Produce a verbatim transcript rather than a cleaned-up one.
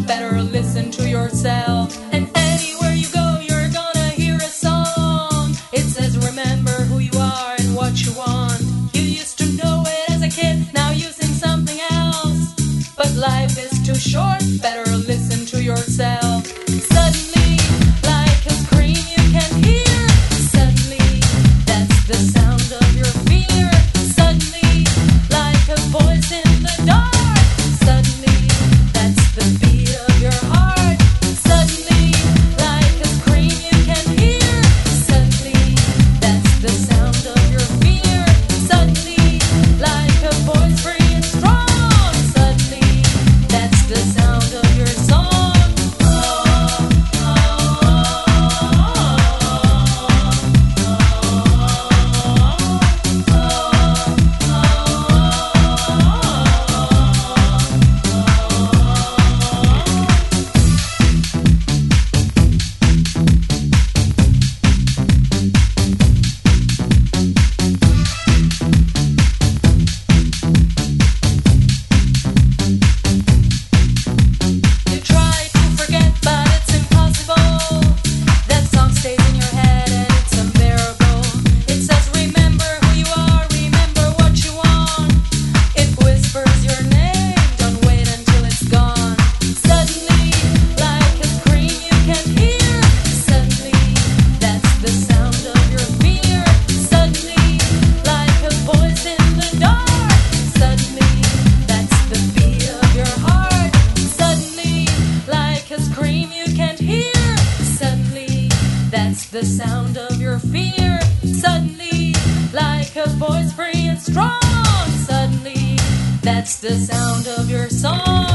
better listen to yourself. And anywhere you go, you're gonna hear a song. It says remember who you are and what you want. You used to know it as a kid, now you sing something else. But life is too short, better listen to yourself. Suddenly, like a scream you can hear. Suddenly, that's the sound of your fear. Suddenly, like a voice in the dark. Suddenly, that's the beat of your heart. Suddenly, like a scream you can hear. Suddenly, that's the sound of your fear. Suddenly, like a voice free and strong. Suddenly, that's the sound of your song. You try to forget, but it's impossible. That song stays in your head and it's unbearable. It says remember who you are, remember what you want. It whispers your name, don't wait until it's gone. Suddenly, like a scream you can hear. Suddenly, that's the sound of your fear. Suddenly, like a voice in the dark. Suddenly, that's the beat of your heart. Suddenly, like a scream you can't hear. Suddenly, that's the sound of your fear. Suddenly, like a voice free and strong. Suddenly, that's the sound of your song.